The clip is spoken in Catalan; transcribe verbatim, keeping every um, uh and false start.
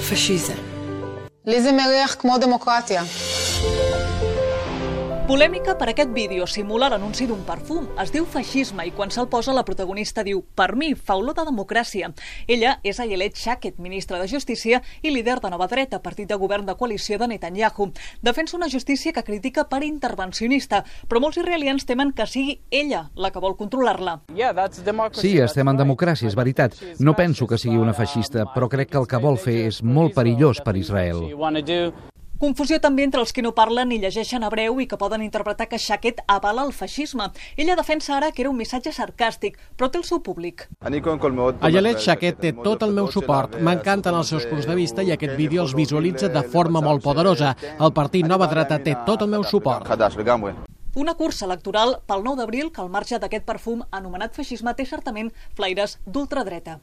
פשיזם. לי זה מריח כמו דמוקרטיה. Polèmica per aquest vídeo simula l'anunci d'un perfum. Es diu feixisme i quan se'l posa la protagonista diu «Per mi, fa olor de democràcia». Ella és Ayelet Shaked, ministra de Justícia i líder de Nova Dreta, partit de govern de coalició de Netanyahu. Defensa una justícia que critica per intervencionista, però molts israelians temen que sigui ella la que vol controlar-la. Sí, estem en democràcia, és veritat. No penso que sigui una feixista, però crec que el que vol fer és molt perillós per Israel. Confusió també entre els que no parlen i llegeixen hebreu i que poden interpretar que Shaked avala el feixisme. Ella defensa ara que era un missatge sarcàstic, però té el seu públic. Ayelet Shaked té tot el meu suport. M'encanten els seus punts de vista i aquest vídeo els visualitza de forma molt poderosa. El partit Nova Dreta té tot el meu suport. Una cursa electoral pel nou d'abril que al marge d'aquest perfum anomenat feixisme té certament flaires d'ultradreta.